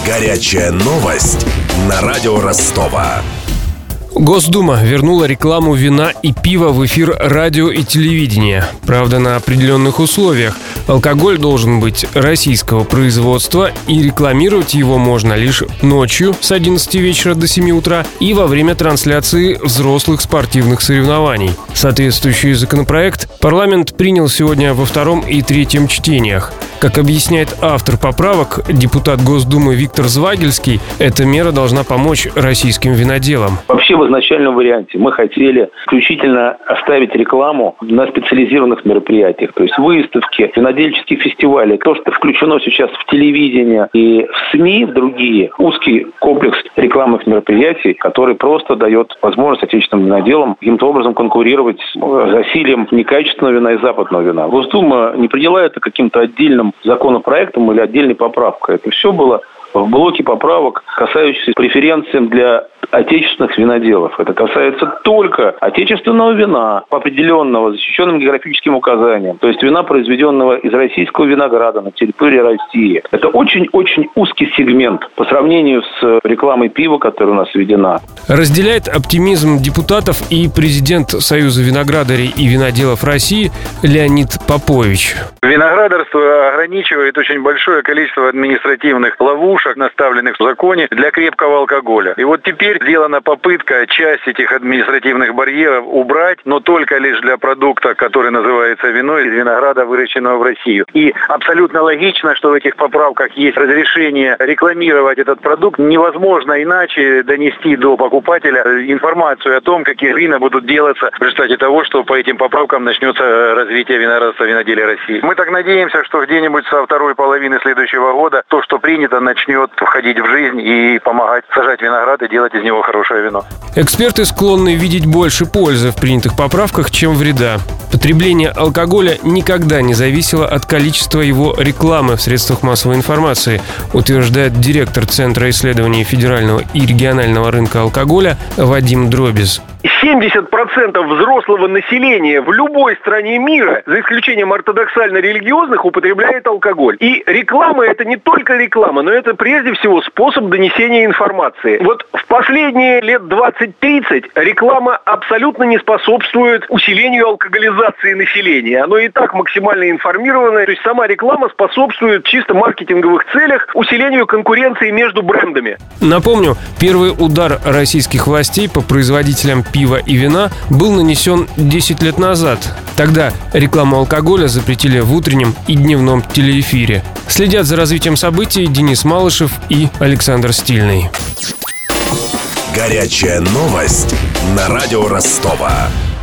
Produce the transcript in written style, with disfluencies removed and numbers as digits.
Горячая новость на радио Ростова. Госдума вернула рекламу вина и пива в эфир радио и телевидения. Правда, на определенных условиях. Алкоголь должен быть российского производства, и рекламировать его можно лишь ночью с 11 вечера до 7 утра и во время трансляции взрослых спортивных соревнований. Соответствующий законопроект парламент принял сегодня во втором и третьем чтениях. Как объясняет автор поправок, депутат Госдумы Виктор Звагельский, эта мера должна помочь российским виноделам. Вообще в изначальном варианте мы хотели исключительно оставить рекламу на специализированных мероприятиях, то есть выставки, винодельческие фестивали. То, что включено сейчас в телевидение и в СМИ, в другие, узкий комплекс рекламных мероприятий, который просто дает возможность отечественным виноделам каким-то образом конкурировать с засилием некачественного вина и западного вина. Госдума не приняла это каким-то отдельным законопроектом или отдельной поправкой. Это все было в блоке поправок, касающихся преференций для отечественных виноделов. Это касается только отечественного вина по определенного защищенным географическим указаниям. То есть вина, произведенного из российского винограда на территории России. Это очень-очень узкий сегмент по сравнению с рекламой пива, которая у нас введена. Разделяет оптимизм депутатов и президент Союза виноградарей и виноделов России Леонид Попович. Виноградарство ограничивает очень большое количество административных ловушек, наставленных в законе для крепкого алкоголя. И вот теперь сделана попытка часть этих административных барьеров убрать, но только лишь для продукта, который называется вино из винограда, выращенного в России. И абсолютно логично, что в этих поправках есть разрешение рекламировать этот продукт. Невозможно иначе донести до покупателя информацию о том, какие вина будут делаться в результате того, что по этим поправкам начнется развитие виноградарства и виноделия России. Мы так надеемся, что где-нибудь со второй половины следующего года то, что принято, начнет входить в жизнь и помогать сажать виноград и делать из него хорошее вино. Эксперты склонны видеть больше пользы в принятых поправках, чем вреда. Потребление алкоголя никогда не зависело от количества его рекламы в средствах массовой информации, утверждает директор Центра исследований федерального и регионального рынка алкоголя Вадим Дробис. 70% взрослого населения в любой стране мира, за исключением ортодоксально-религиозных, употребляет алкоголь. И реклама – это не только реклама, но это прежде всего способ донесения информации. Вот в последние лет 20-30 реклама абсолютно не способствует усилению алкоголизации населения. Оно и так максимально информировано. То есть сама реклама способствует чисто маркетинговых целях усилению конкуренции между брендами. Напомню, первый удар российских властей по производителям пива и вина был нанесен 10 лет назад. Тогда рекламу алкоголя запретили в утреннем и дневном телеэфире. Следят за развитием событий Денис Малышев и Александр Стильный. Горячая новость на радио Ростова.